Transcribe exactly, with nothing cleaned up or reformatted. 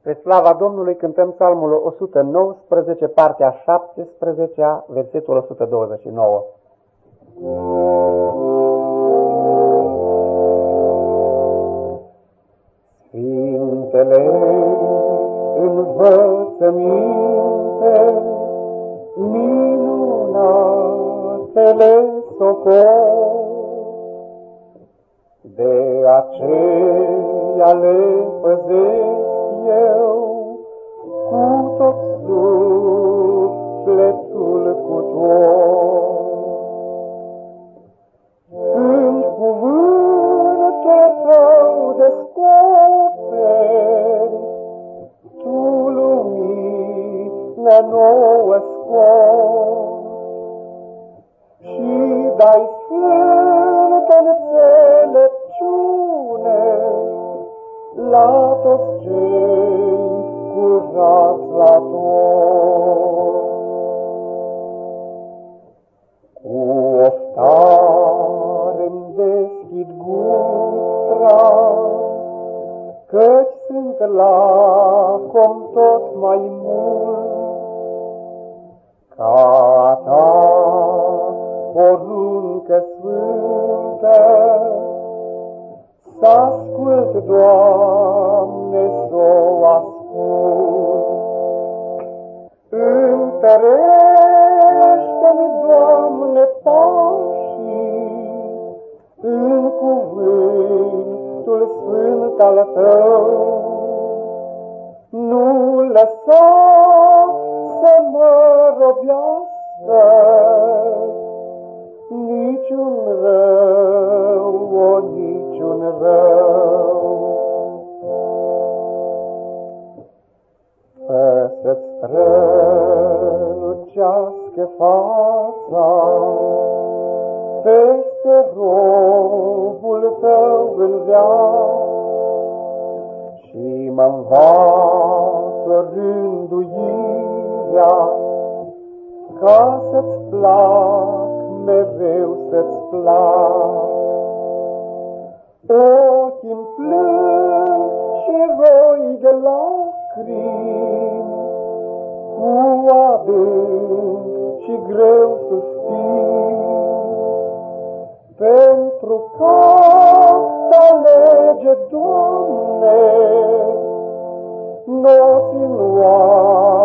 Spre slava Domnului cântăm psalmul o sută nouăsprezece, partea șaptesprezecea, versetul o sută douăzeci și nouă. Sfintele învățăminte, minunatele socori, de aceea le păzesc eu cu tot sufletul cu tot. Când cuvântul tău descoperi, tu lumina nouă scoți și dai sfântă înțelepciune la toți cei curați la tot. Cu oftare-mi deschid gura, căci sunt lacom tot mai mult, ca a ta poruncă sfântă. S-ascult, Doamne, s-o ascult. Întărește-mi, Doamne, pașii în cuvântul sfânt al Tău. Nu lăsa să mă robească niciun rău, o niciun rău. Fă să-ți strălucească fața peste robul Tău în viață și mă-nvață rânduirea, ca să-ți plac, mereu să-ți plac. Ochii-mi plâng și roi de lacrimi, cu adânc și greu suspin, pentru că-ți alege, Doamne, noți în